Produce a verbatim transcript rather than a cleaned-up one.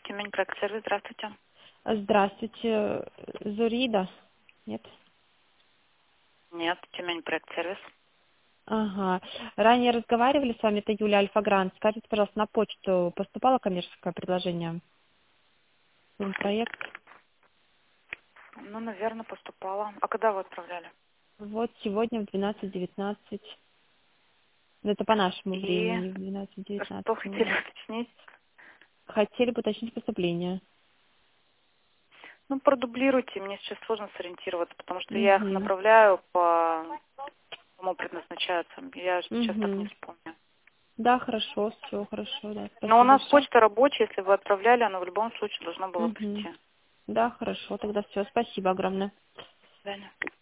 Тюмень проект сервис, здравствуйте. Здравствуйте, Зурида? Нет? Нет, Тюмень проект сервис. Ага. Ранее разговаривали с вами, это Юлия Альфа-Грант. Скажите, пожалуйста, на почту поступало коммерческое предложение? Проект. Ну, наверное, поступала. А когда вы отправляли? Вот сегодня в двенадцать девятнадцать. Ну, это по нашему И времени, в двенадцать девятнадцать. что хотели уточнить? Хотели бы уточнить поступление. Ну, продублируйте, мне сейчас сложно сориентироваться, потому что я их Угу. направляю по кому предназначаются. Я сейчас так не Угу. вспомню. Да, хорошо, все хорошо, да. Но у Спасибо нас большое. почта рабочая, если вы отправляли, она в любом случае должна была Угу. прийти. Да, хорошо, тогда все. Спасибо огромное. До свидания.